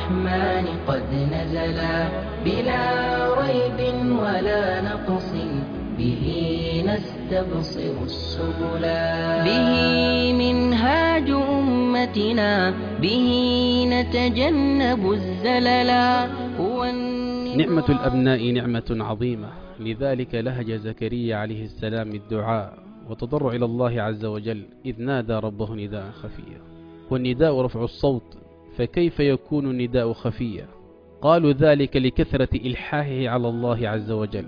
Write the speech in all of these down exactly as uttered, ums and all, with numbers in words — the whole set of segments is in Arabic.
الرحمن قد نزلا بلا ريب ولا نقص به نستبصر السبلا به منهاج أمتنا به نتجنب الزللا هو نعمة الأبناء نعمة عظيمة، لذلك لهج زكريا عليه السلام الدعاء وتضرع إلى الله عز وجل إذ نادى ربه نداء خفيا. والنداء رفع الصوت، فكيف يكون النداء خفيا؟ قالوا ذلك لكثرة إلحاحه على الله عز وجل.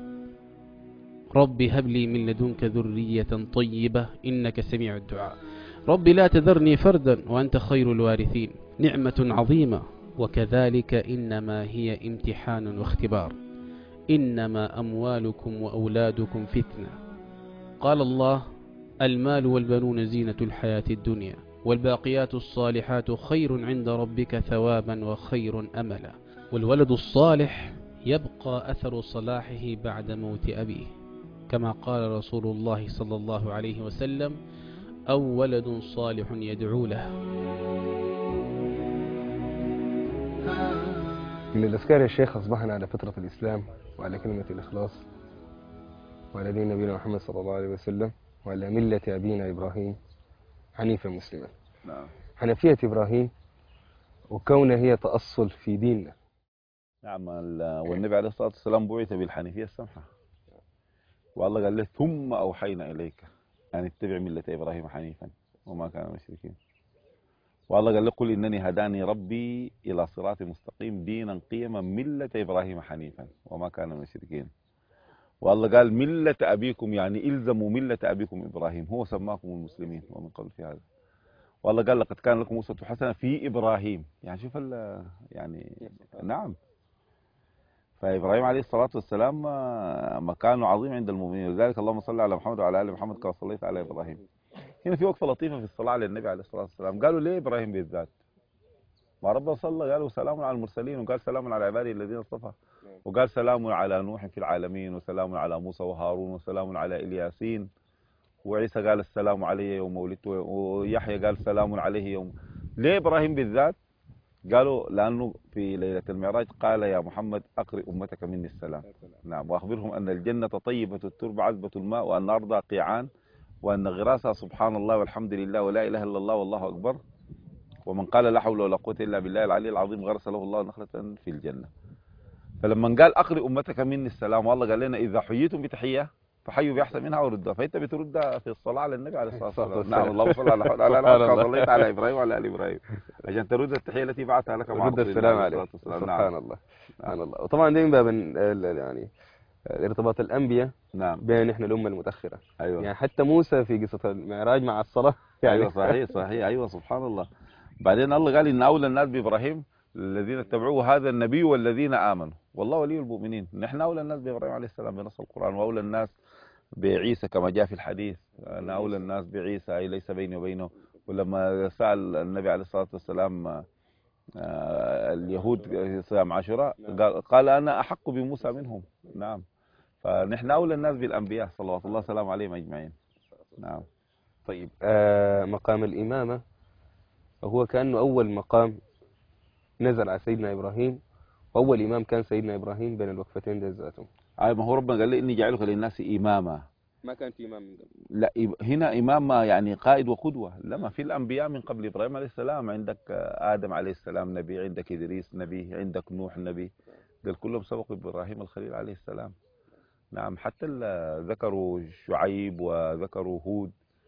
رب هب لي من لدنك ذرية طيبة إنك سميع الدعاء. رب لا تذرني فردا وأنت خير الوارثين. نعمة عظيمة، وكذلك إنما هي امتحان واختبار. إنما أموالكم وأولادكم فتنة. قال الله: المال والبنون زينة الحياة الدنيا والباقيات الصالحات خير عند ربك ثوابا وخير أملا. والولد الصالح يبقى أثر صلاحه بعد موت أبيه، كما قال رسول الله صلى الله عليه وسلم: أو ولد صالح يدعو له. من الأذكار يا شيخ: أصبحنا على فطرة الإسلام وعلى كلمة الإخلاص وعلى دين نبينا محمد صلى الله عليه وسلم وعلى ملة أبينا إبراهيم حنيفا مسلما. نعم. حنفية إبراهيم وكونها هي تأصل في ديننا. نعم. والنبي عليه الصلاة والسلام بعث بالحنيفية السمحة، والله قال له: ثم أوحينا إليك أن اتبع ملة إبراهيم حنيفا وما كان مشركين. والله قال له: قل إنني هداني ربي إلى صراط مستقيم دينا قيما ملة إبراهيم حنيفا وما كان مشركين. والله قال: ملة أبيكم، يعني إلزموا ملة أبيكم إبراهيم، هو سماكم المسلمين ومن قبل في هذا. والله قال: لقد كان لكم أسوة حسنة في إبراهيم، يعني شوف يعني نعم. فإبراهيم عليه الصلاة والسلام مكانه عظيم عند المؤمنين، ولذلك اللهم صل على محمد وعلى آل محمد كما صليت على إبراهيم. هنا في وقفة لطيفة في الصلاة على النبي عليه الصلاة والسلام. قالوا: ليه إبراهيم بالذات؟ ما ربنا صلى قالوا: سلام على المرسلين، وقال: سلام على عبادي الذين اصطفى، وقال: سلام على نوح في العالمين، وسلام على موسى وهارون، وسلام على إلياسين، وعيسى قال: السلام علي يوم ولدت، ويحيى قال: سلام عليه يوم. ليه إبراهيم بالذات؟ قالوا: لأنه في ليلة المعراج قال: يا محمد أقرئ أمتك مني السلام. نعم. وأخبرهم أن الجنة طيبة التربة عذبة الماء، وأن أرضها قيعان، وأن غراسها سبحان الله والحمد لله ولا إله إلا الله والله أكبر، ومن قال لا حول ولا قوة إلا بالله العلي العظيم غرس له الله نخلة في الجنة. فلما قال: أقرئ أمتك مني السلام، والله قال لنا: إذا حييتم بتحية فحيوا بأحسن منها وردها. فأنت بتردها في الصلاة على النبي عليه الصلاة والسلام. نعم. اللهم صل على محمد وعلى آل محمد صليت على إبراهيم وعلى آل إبراهيم، عشان ترد التحية التي بعثها لك مع رد السلام عليه. والسلام. سبحان الله. سبحان الله. وطبعا دي من باب يعني ارتباط الأنبياء نعم بين إحنا الأمة المتأخرة. أيوة. يعني حتى موسى في قصة المعراج مع الصلاة يعني. أيوة صحيح صحيح. أيوة سبحان الله. بعدين الله قال: إن أولى الناس بإبراهيم الذين اتبعوه هذا النبي والذين آمنوا والله ولي المؤمنين. نحن أولى الناس بإبراهيم عليه السلام بنص القرآن، وأولى الناس بعيسى كما جاء في الحديث: أنا أولى الناس بعيسى أي ليس بيني وبينه. ولما سأل النبي عليه الصلاة والسلام اليهود صيام عاشوراء قال: أنا أحق بموسى منهم. نعم. فنحن أولى الناس بالأنبياء صلوات الله وسلامه عليهم أجمعين. نعم. طيب، آه مقام الإمامة هو كأنه أول مقام نزل على سيدنا إبراهيم، وأول إمام كان سيدنا إبراهيم بين الوقفتين دي ذاتهم. أي ما هو ربنا قال لي: إني جعلك للناس إماما. ما كان في إمام من قبل. لا، هنا إمام يعني قائد وقدوة. لما في الأنبياء من قبل إبراهيم عليه السلام عندك آدم عليه السلام نبي، عندك إدريس نبي، عندك نوح نبي، قال كلهم سبقوا إبراهيم الخليل عليه السلام. نعم. حتى ذكروا شعيب وذكروا هود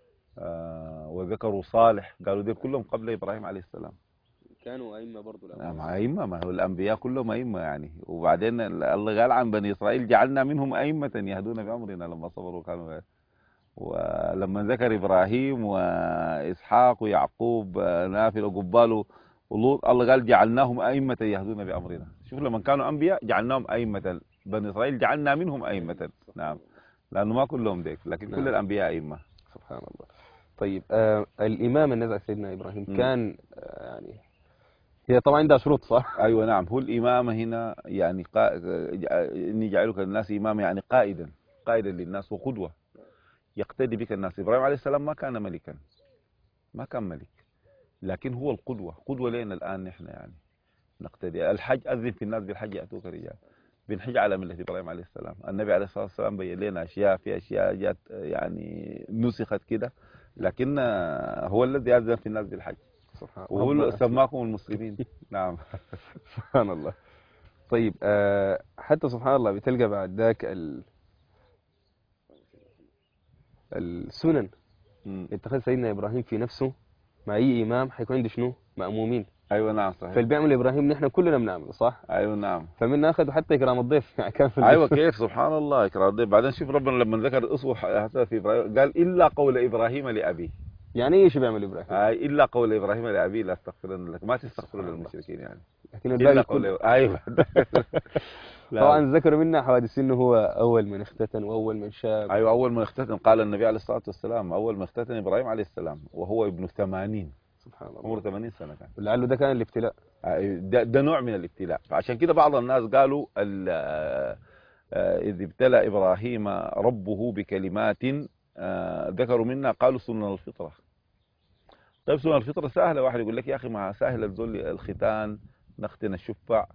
وذكروا صالح، قالوا دول كلهم قبل إبراهيم عليه السلام. كانوا أئمة برضه. نعم أئمة، ما هو الأنبياء كلهم أئمة يعني. وبعدين الله قال عن بني إسرائيل: جعلنا منهم أئمة يهدون بأمرنا لما صبروا كانوا غير. ولما ذكر إبراهيم وإسحاق ويعقوب نافل وقبال ولوط، الله قال: جعلناهم أئمة يهدون بأمرنا. شوف لما كانوا أنبياء جعلناهم أئمة، بني إسرائيل جعلنا منهم أئمة. نعم. لأنه ما كلهم ديك، لكن كل الأنبياء أئمة. سبحان الله. طيب، آه الإمام النزع سيدنا إبراهيم م. كان آه يعني هي طبعا عندها شروط صح؟ أيوة نعم. هو الإمامة هنا يعني قا... إني جعلك للناس إماما، يعني قائدا قائدا للناس وقدوة يقتدي بك الناس. إبراهيم عليه السلام ما كان ملكا، ما كان ملك، لكن هو القدوة، قدوة لنا الآن نحن يعني. نقتدي. الحج أذن في الناس بالحج يأتوك رجال، بنحج على ملة إبراهيم عليه السلام. النبي عليه الصلاة والسلام بين لنا أشياء، في أشياء جات يعني نسخت كده، لكن هو الذي أذن في الناس بالحج، سبحان وهو الله. سماكم المسلمين. نعم. سبحان الله. طيب آه حتى سبحان الله بتلقى بعد ذاك ال... السنن مم. اتخذ سيدنا إبراهيم في نفسه مع أي إمام حيكون عنده شنو؟ مأمومين. أيوة نعم صحيح. فاللي بيعمل إبراهيم نحن كلنا بنعمله صح؟ أيوة نعم. فمن أخذ حتى إكرام الضيف يعني كان في أيوة كيف سبحان الله إكرام الضيف. بعدين شوف ربنا لما ذكر الأسوة حتى في إبراهيم قال إلا قول إبراهيم لأبيه. يعني إيش بيعمل إبراهيم؟ آه إلا قول إبراهيم لأبيه لا أستغفرن لك، ما تستغفر للمشركين يعني. لكن إلا الباقي قول كله أيوة. طبعا ذكروا منا حوادث انه هو اول من اختتن واول من شاب. أيوة أول من اختتن قال النبي عليه الصلاة والسلام أول من اختتن إبراهيم عليه السلام وهو ابن ثمانين، سبحان الله، عمره ثمانين سنة كان. ولعله ده كان الابتلاء. ده, ده نوع من الابتلاء. فعشان كده بعض الناس قالوا إذ ابتلى إبراهيم ربه بكلمات ذكروا منا قالوا سنن الفطرة. طيب سنن الفطرة سهلة، واحد يقول لك يا أخي ما سهل الزول الختان، نختن الشفع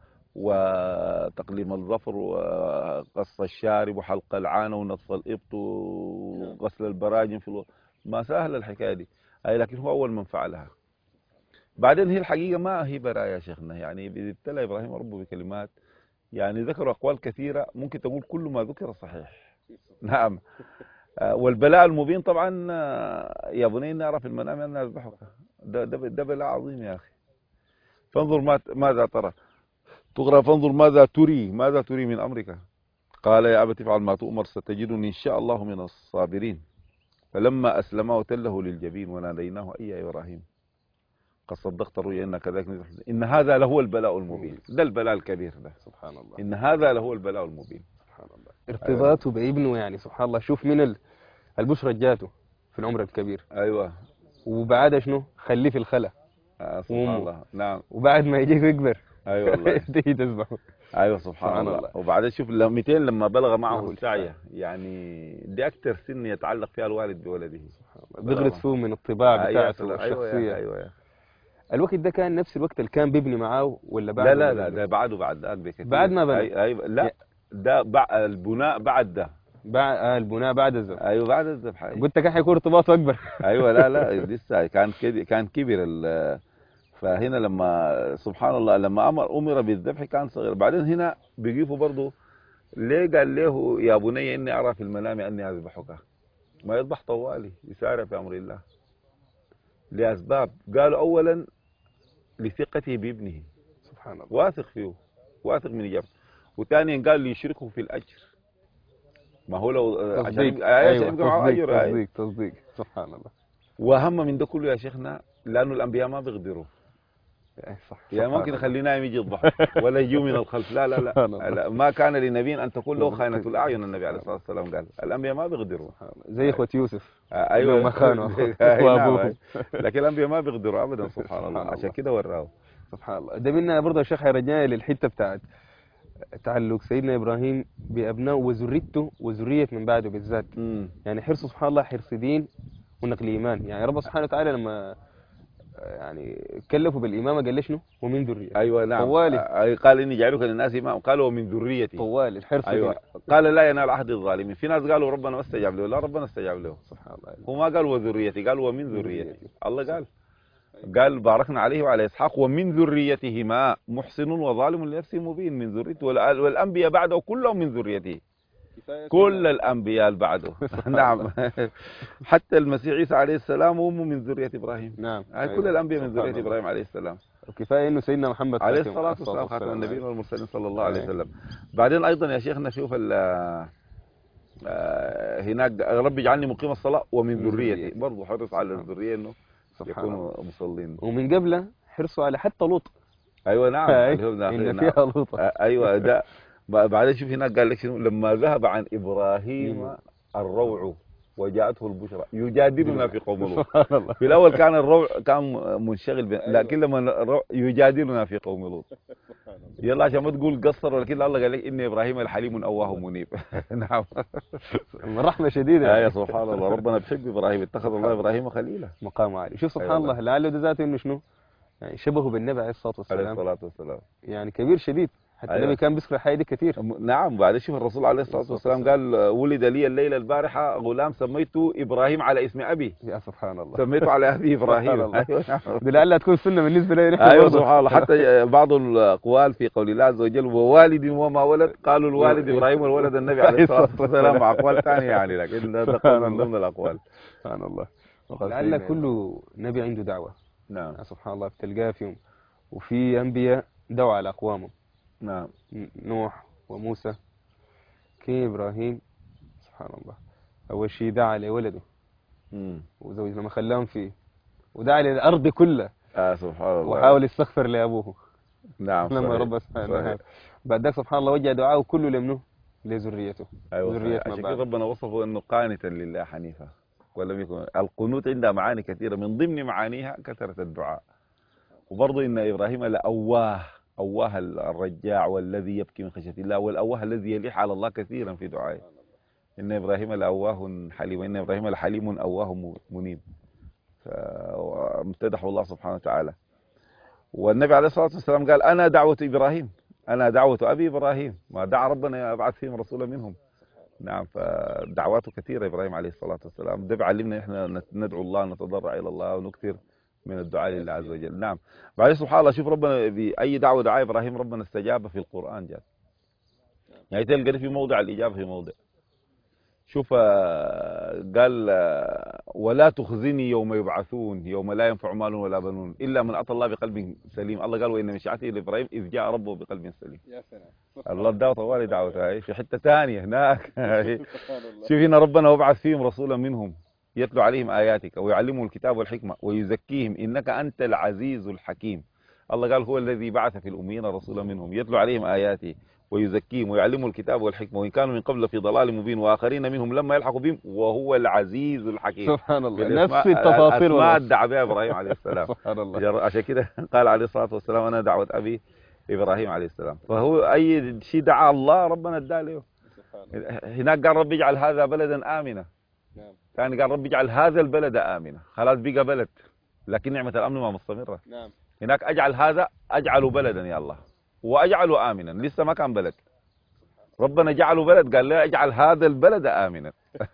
وتقليم الظفر وقص الشارب وحلق العانة ونطف الإبط وغسل البراجم في الو... ما سهل الحكاية دي أي، لكن هو أول من فعلها. بعدين هي الحقيقة ما هي برايا يا شيخنا، يعني ابتلى إبراهيم ربه بكلمات، يعني ذكروا أقوال كثيرة ممكن تقول كل ما ذكر صحيح. نعم. والبلاء المبين طبعا يا بني إني أرى في المنام أن أذبحك، ده, ده, ده بلاء عظيم يا أخي. فانظر ماذا ترى تغرى، فانظر ماذا تري، ماذا تري من أمرك. قال يا أبت افعل ما تؤمر ستجدني إن شاء الله من الصابرين. فلما أسلما وتله للجبين وناديناه أي يا إبراهيم قد صدقت الرؤيا إن كذلك إن هذا لهو البلاء المبين. ده البلاء الكبير ده سبحان الله. إن هذا لهو البلاء المبين سبحان الله. ارتباطه بابنه يعني سبحان الله. شوف من البشرى جاته في العمر الكبير. أيوة. وبعدها شنو خليه في الخلا. آه سبحان الله. نعم. وبعد ما يجيك يكبر ايوه والله تيجي تذبحه. ايوه سبحان, سبحان الله. الله. وبعدين شوف مئتين لما بلغ معه السعي، يعني دي اكثر سن يتعلق فيها الوالد بولده سبحان الله، بيغرس فيه من الطباع بتاعته أيوة والشخصيه. ايوه ايوه. الوقت ده كان نفس الوقت اللي كان بيبني معاه ولا بعد؟ لا لا لا ده بعده بعد ذاك بكثير. بعد ما بنى. ايوه لا ده بعد البناء بعد ده بعد آه البناء بعد الذبح. ايوه بعد الذبح. قلت كان حيكون ارتباطه اكبر. ايوه لا لا لسه كان كده كان كبر ال فهنا لما سبحان الله لما امر امر بالذبح كان صغير. بعدين هنا بيجيبوا برضه ليه قال له يا بني اني ارى في المنام اني اذبحك، ما يذبح طوالي يسارع في امر الله لاسباب. قالوا اولا لثقته بابنه سبحان الله، واثق فيه واثق من اجابته. وثانيا قال ليشركه في الاجر، ما هو لو عشان يبقى معه اجر. تصديق تصديق سبحان الله. واهم من ده كله يا شيخنا لانه الانبياء ما بيقدروا صح. يعني ممكن يخلي نايم يجي يضحك ولا يجوا من الخلف. لا لا لا, لا ما كان لنبي ان تكون له خائنة الاعين. النبي عليه الصلاه والسلام قال الانبياء ما بيقدروا زي اخوة يوسف. آه ايوه ما خانوا وابوه. لكن الانبياء ما بيقدروا ابدا سبحان الله. عشان كده وراه سبحان الله. ده منا برضه يا شيخ حيرجعنا للحته بتاعت تعلق سيدنا ابراهيم بابنائه وذريته وذريه من بعده بالذات. يعني حرصه سبحان الله حرص دين ونقل ايمان. يعني رب سبحانه وتعالى لما يعني كلفوا بالإمامة قال لي شنو؟ ومن ذريتي. أيوة نعم. طوالي. قال إني جعلك للناس إمام، قال ومن ذريتي. طوالي الحرص. أيوة. قال لا ينال عهد الظالمين. في ناس قالوا ربنا ما استجاب له، لا ربنا استجاب له سبحان الله. هو ما قال وذريتي، قال ومن ذريتي. الله قال قال باركنا عليه وعلى إسحاق ومن ذريتهما محسن وظالم لنفسه مبين. من ذريته والأنبياء بعده كلهم من ذريته، كل الأنبياء بعده. نعم. حتى المسيح عيسى عليه السلام أمه من ذرية إبراهيم. نعم. كل أيوة. الأنبياء من ذرية إبراهيم عليه السلام. وكفاية إنه سيدنا محمد عليه الصلاة والسلام خاتم النبيين والمرسلين صلى الله عليه وسلم. بعدين أيضا يا شيخنا شوف هناك رب اجعلني مقيم الصلاة ومن ذريتي، برضه حرص على الذرية إنه يكونوا مصلين. ومن قبله حرصوا على حتى لوط. أيوة نعم. إن فيها لوط. أيوة ده. بعدين شوف هناك قال لك شنو لما ذهب عن إبراهيم الروع وجاءته البشرى يجادلنا في قوم لوط. في الأول كان الروع كان منشغل ب... لكن لما الروع يجادلنا في قوم لوط. يلا عشان ما تقول قصر، ولكن الله قال لك إن إبراهيم الحليم أواه منيب. نعم. رحمة شديدة. يا سبحان الله. ربنا بيحب إبراهيم، اتخذ الله إبراهيم خليلا. مقام عالي. شوف سبحان الله لعله ده ذاته إنه شنو يعني شبهه بالنبي عليه الصلاة عليه والسلام الصلاة والسلام. يعني كبير شديد، حتى أيوة. النبي كان بيذكر الحاجة دي كثير. م- نعم. بعدين شوف الرسول عليه الصلاة والسلام قال ولد لي الليلة البارحة غلام سميته إبراهيم على اسم أبي، يا سبحان الله. سميته على أبي إبراهيم. سبحان الله. أيوة نعم. دي لعلها تكون سنة بالنسبة لي نحن ايوه برضه. سبحان الله. حتى بعض الاقوال في قول الله عز وجل ووالد وما ولد، قالوا الوالد ابراهيم والولد النبي عليه الصلاه والسلام، مع اقوال ثانيه يعني، لكن ده قول من ضمن الاقوال. سبحان الله. لعل كل نبي عنده دعوة. نعم سبحان الله، بتلقاه فيهم. وفي انبياء دعوا على اقوامهم. نعم. نوح وموسى. كي ابراهيم سبحان الله اول شيء دعا لولده امم وزوج لما خلاهم فيه، ودعا للارض كلها. اه سبحان الله. وحاول يستغفر لابوه. نعم لما صحيح. رب سبحانه صحيح. وتعالى بعد ذلك سبحان الله وجه دعاءه كله لمنه لذريته. ايوه ذرية صحيح. من عشان كده بعد. ربنا وصفه انه قانتا لله حنيفا ولم يكن. القنوت عندها معاني كثيره، من ضمن معانيها كثره الدعاء. وبرضه ان ابراهيم لأواه، أواه الرجاع والذي يبكي من خشيه الله، والأواه الذي يلح على الله كثيرا في دعائه. إن إبراهيم لأواه حليم، وإن إبراهيم لحليم أواه منيب. فامتدحه الله سبحانه وتعالى. والنبي عليه الصلاة والسلام قال أنا دعوة إبراهيم، أنا دعوة أبي إبراهيم، ما دعا ربنا يبعث فيهم رسولا منهم. نعم. فدعواته كثيرة إبراهيم عليه الصلاة والسلام. ده بيعلمنا إحنا ندعو الله، نتضرع إلى الله، ونكثر من الدعاء لله عز وجل. نعم. بعدين سبحان الله شوف ربنا بأي دعوة دعاء إبراهيم ربنا استجاب في القرآن جاء. يعني تلقى في موضع الإجابة في موضع. شوف قال ولا تخزني يوم يبعثون يوم لا ينفع مال ولا بنون إلا من أتى الله بقلب سليم. الله قال وإن من شيعته لإبراهيم إذ جاء ربه بقلب سليم. يا سلام. الله دعوة طوالي دعوته في حتة ثانية هناك. شوف هنا ربنا وابعث فيهم رسولا منهم يتلو عليهم آياتك ويعلمهم الكتاب والحكمة ويزكيهم إنك أنت العزيز الحكيم. الله قال هو الذي بعث في الأميين رسولا منهم يتلو عليهم آياته ويزكيهم ويعلمهم الكتاب والحكمة وإن كانوا من قبل في ضلال مبين وآخرين منهم لما يلحقوا بهم وهو العزيز الحكيم. سبحان الله. نفس التفاصيل ما دعا بها إبراهيم عليه السلام. سبحان الله. عشان كده قال عليه الصلاة والسلام أنا دعوة أبي إبراهيم عليه السلام. فهو أي شيء دعا الله ربنا ادى له. هناك قال رب اجعل هذا بلدا آمنا. نعم. ثاني قال رب اجعل هذا البلد آمنا. خلاص بقى بلد، لكن نعمة الأمن ما مستمرة. نعم. هناك أجعل هذا أجعله بلدا يا الله وأجعله آمنا، لسه ما كان بلد. ربنا جعله بلد قال لا اجعل هذا البلد آمنا.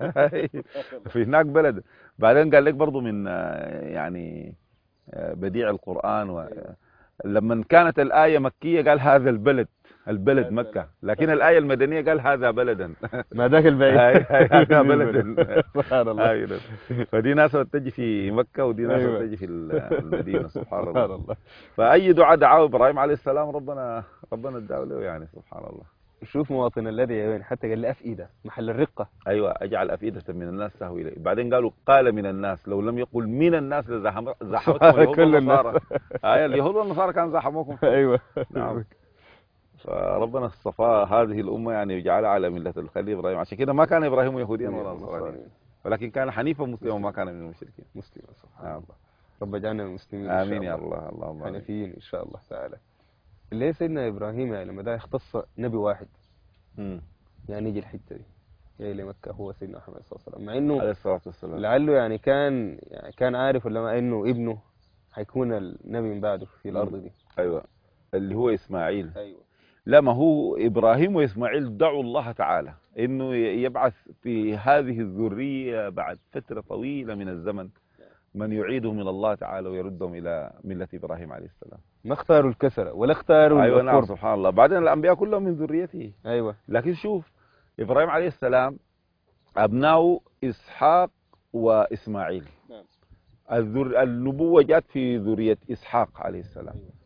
في هناك بلد. بعدين قال لك برضو من يعني بديع القرآن و... لما كانت الآية مكية قال هذا البلد، البلد مكة، لكن الآية المدنية قال هذا بلدا. ما ذاك البعيد. هذا بلدا. سبحان الله. فدي ناس تجي في مكة ودي ناس أيوة. تجي في المدينة. سبحان الله. سبحان الله. فأي دعاء دعاه إبراهيم عليه السلام ربنا ربنا اداه له يعني. سبحان الله. شوف مواطن الذي وين حتى قال لي أفئدة محل الرقة. أيوة أجعل أفئدة من الناس تهوي إليه. بعدين قالوا قال من الناس، لو لم يقل من الناس لزحمتهم اليهود والنصارى. آية اليهود والنصارى كان زحموكم. أيوة. نعم. فربنا اصطفى هذه الأمة يعني وجعلها على ملة الخليل إبراهيم. عشان كده ما كان إبراهيم يهوديا ولا نصرانيا، ولكن كان حنيفا مسلما وما كان من المشركين. مسلما. سبحان الله. رب اجعلنا من المسلمين. آمين يا الله. اللهم آمين. حنفيين إن شاء الله تعالى. اللي سيدنا إبراهيم يعني لما ده يختص نبي واحد. امم يعني يجي الحتة دي جاي لمكة هو سيدنا محمد صلى الله عليه وسلم، مع إنه عليه الصلاة والسلام لعله يعني كان يعني كان عارف ولا ما إنه ابنه هيكون النبي من بعده في الأرض دي. أيوة اللي هو إسماعيل. أيوة. لا ما هو إبراهيم وإسماعيل دعوا الله تعالى إنه يبعث في هذه الذرية بعد فترة طويلة من الزمن من يعيدهم من الله تعالى ويردهم إلى ملة إبراهيم عليه السلام. ما اختاروا الكسرة ولا اختاروا أيوة القرب. نعم سبحان الله. بعدين الأنبياء كلهم من ذريته. أيوة. لكن شوف إبراهيم عليه السلام أبناء إسحاق وإسماعيل. نعم. الذر... النبوة جاءت في ذرية إسحاق عليه السلام. أيوة.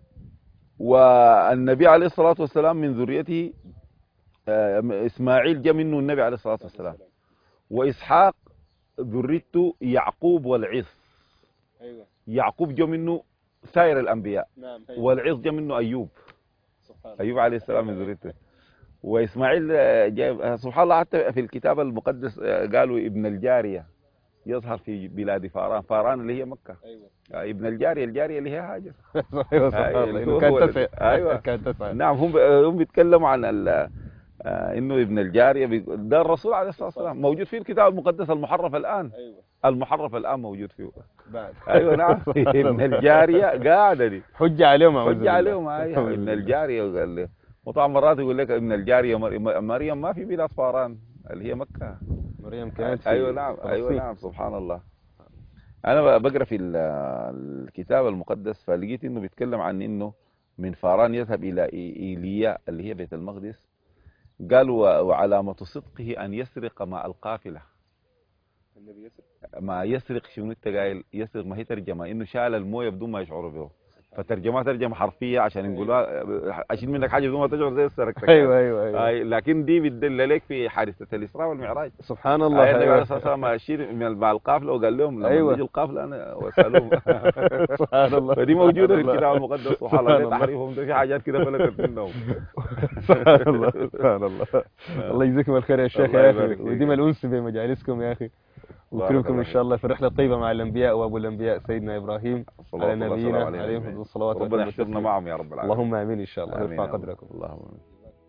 والنبي عليه الصلاة والسلام من ذريته إسماعيل جاء منه النبي عليه الصلاة والسلام. وإسحاق ذريته يعقوب والعيس. أيوة. يعقوب جاء منه سائر الأنبياء. نعم. أيوة. والعيس جاء منه أيوب. سبحان أيوب عليه السلام من ذريته. وإسماعيل جاء سبحان الله حتى في الكتاب المقدس قالوا ابن الجارية يظهر في بلاد فاران. فاران اللي هي مكة. أيوة. ابن الجارية، الجارية اللي هي هاجر. ايوه سبحان الله كان تسع. ايوه كان تسع. نعم. هم هم بيتكلموا عن انه ابن الجارية. ده الرسول عليه الصلاة والسلام موجود في الكتاب المقدس المحرف الآن. أيوة. المحرف الآن موجود فيه بعد أيوة نعم. ابن الجارية قاعدة دي حجة عليهم أعوذ حج بالله. عليهم هاي ابن الجارية وقال له. وطبعا مرات يقول لك ابن الجارية مر- مريم ما في بلاد فاران اللي هي مكة. مريم كانت في أيوة نعم أيوة فلسطين. نعم سبحان الله. أنا بقرأ في ال- الكتاب المقدس فلقيت إنه بيتكلم عن إنه من فاران يذهب إلى إي- إيليا اللي هي بيت المقدس. قال و- وعلامة صدقه أن يسرق مع القافلة. النبي يسر ما يسرق شنو انت قايل يسرق ما هي ترجمه انه شال المويه بدون ما يشعروا به فترجمها ترجمه حرفيه عشان يقولوا اشيل منك حاجه بدون ما تشعر زي سرقتك. ايوه ايوه ايوه آه لكن دي بتدل لك في حادثه الاسراء والمعراج. سبحان الله. آه النبي عليه أيوة. الصلاه والسلام اشير من مع القافله وقال لهم لما أيوة. تيجي القافله انا واسالهم. سبحان الله. فدي موجوده في سبحان الله. الكتاب المقدس سبحان الله. ليه تحريفهم ده في حاجات كده فلتت منهم. سبحان الله سبحان الله. الله يجزيكم الخير يا شيخ الله يا يبارك اخي، فيك. وديم الانس بمجالسكم يا اخي، بارك وكرمكم الله ان شاء الله في الرحله الطيبه مع الانبياء وابو الانبياء سيدنا ابراهيم صلى على الله نبينا عليه عليه وسلم. الصلوات ربنا والسلام. يحشرنا معهم يا رب العالمين. اللهم امين ان شاء الله. آمين يرفع يا رب. قدركم. اللهم آمين.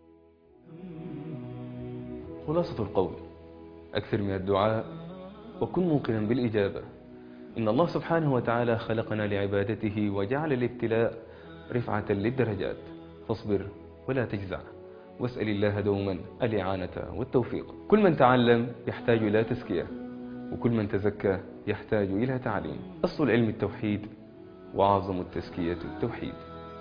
خلاصة القول: أكثر من الدعاء وكن موقنا بالإجابة. إن الله سبحانه وتعالى خلقنا لعبادته وجعل الابتلاء رفعة للدرجات، فاصبر ولا تجزع، واسأل الله دوما الإعانة والتوفيق. كل من تعلم يحتاج إلى تزكية، وكل من تزكى يحتاج إلى تعليم. أصل العلم التوحيد، وأعظم التزكية التوحيد.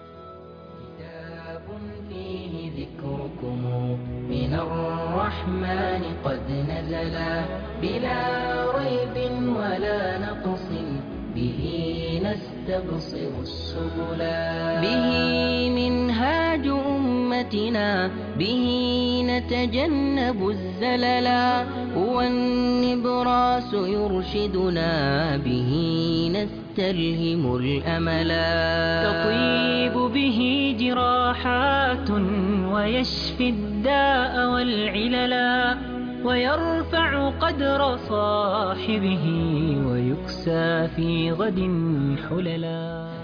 كتاب فيه ذكركم من الرحمن قد نزلا بلا ريب ولا نقص، به نستبصر السبلا، به منهاج أمتنا، به نتجنب الزللا، هو النبراس يرشدنا، به نستلهم الأملا، تطيب به جراحات ويشفي الداء والعللا، ويرفع قدر صاحبه ويكسى في غد حللا.